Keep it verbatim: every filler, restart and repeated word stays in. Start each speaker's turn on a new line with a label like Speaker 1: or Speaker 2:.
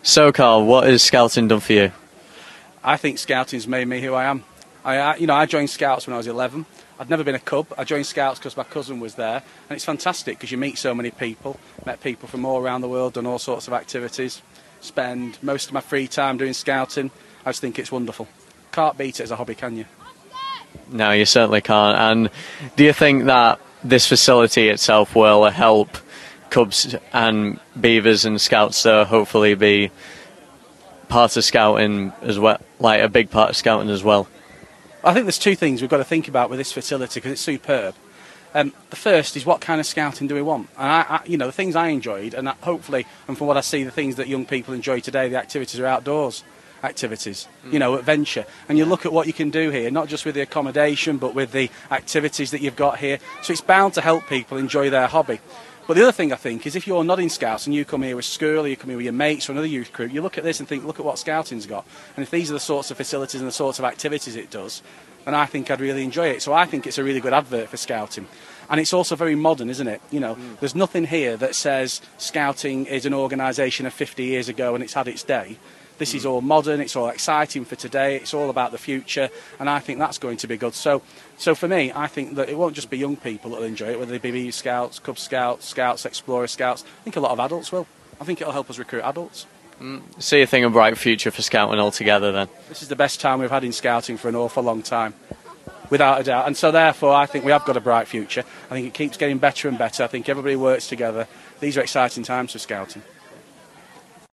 Speaker 1: So, Carl, what has Scouting done for you?
Speaker 2: I think Scouting's made me who I am. I, I, you know, I joined Scouts when I was eleven. I'd never been a cub. I joined Scouts because my cousin was there, and it's fantastic because you meet so many people, met people from all around the world, done all sorts of activities, spend most of my free time doing Scouting. I just think it's wonderful. Can't beat it as a hobby, can you?
Speaker 1: No, you certainly can't. And do you think that this facility itself will help Cubs and Beavers and Scouts to hopefully be part of Scouting as well, like a big part of Scouting as well?
Speaker 2: I think there's two things we've got to think about with this facility because it's superb. Um, the first is what kind of Scouting do we want? And I, I, you know, the things I enjoyed, and that hopefully, and from what I see, the things that young people enjoy today, the activities are outdoors activities, you know, adventure. And you look at what you can do here, not just with the accommodation, but with the activities that you've got here. So it's bound to help people enjoy their hobby. But the other thing I think is if you're not in Scouts and you come here with school or you come here with your mates or another youth crew, you look at this and think, look at what Scouting's got. And if these are the sorts of facilities and the sorts of activities it does, then I think I'd really enjoy it. So I think it's a really good advert for Scouting. And it's also very modern, isn't it? You know, mm. there's nothing here that says Scouting is an organisation of fifty years ago and it's had its day. This mm. is all modern, it's all exciting for today, it's all about the future, and I think that's going to be good. So so for me, I think that it won't just be young people that will enjoy it, whether they be Bee Scouts, Cub Scouts, Scouts, Explorer Scouts. I think a lot of adults will. I think it'll help us recruit adults.
Speaker 1: Mm. So you think a bright future for Scouting altogether then?
Speaker 2: This is the best time we've had in Scouting for an awful long time, without a doubt. And so therefore, I think we have got a bright future. I think it keeps getting better and better. I think everybody works together. These are exciting times for Scouting.